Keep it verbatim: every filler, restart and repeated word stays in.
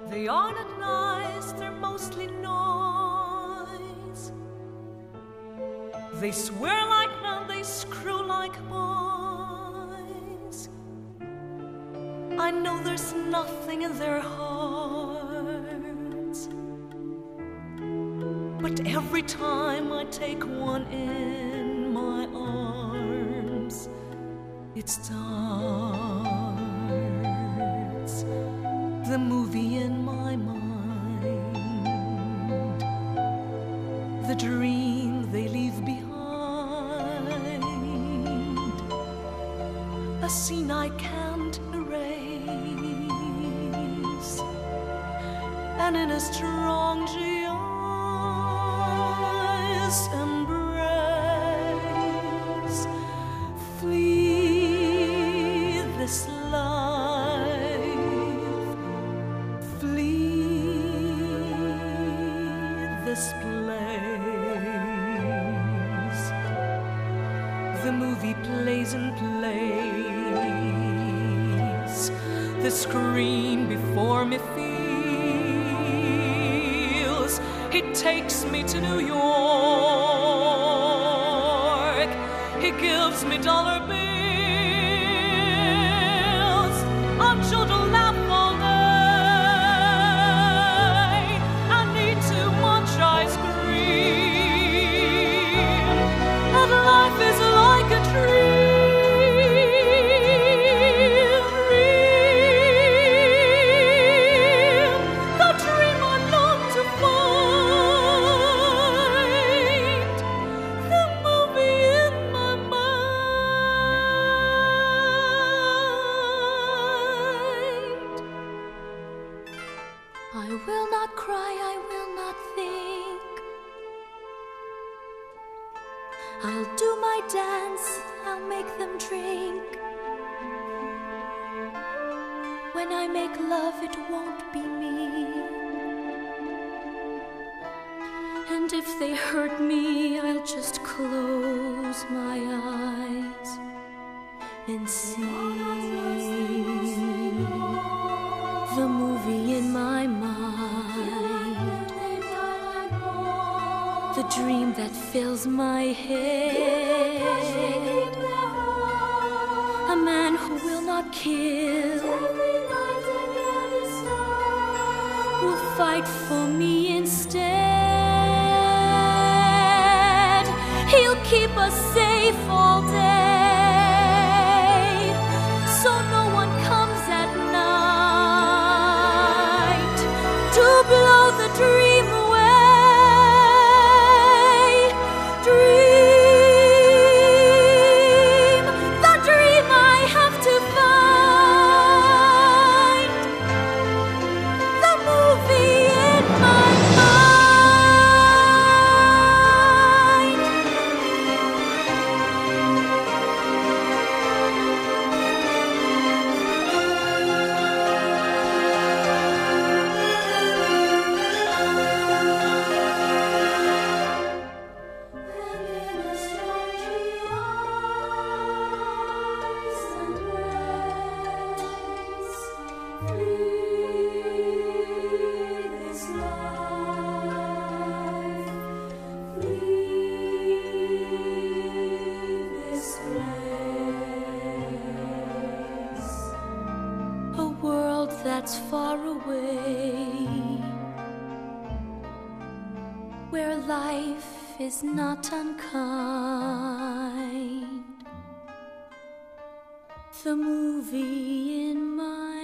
They are not nice, they're mostly noise. They swear like men, they screw like boys. I know there's nothing in their hearts, but every time I take one in my arms, it starts the movie in my mind, the dream they leave behind, a scene I can't erase, and in a strong giant's embrace, flee this life, flee this place. The movie plays and plays, the screen before me feels it takes me to New York. He gives me dollar bills. I'm sure to laugh all day. I need too much ice cream, and life is like a dream. I will not cry, I will not think. I'll do my dance, I'll make them drink. When I make love, it won't be me. And if they hurt me, I'll just close my eyes and see the movie in my mind, the dream that fills my head, a man who will not kill, will fight for me instead. He'll keep us safe all day, so no one comes at night to blow the dream away. Dream, the dream I have to find, the movie in my mind. That's far away, where life is not unkind, the movie in my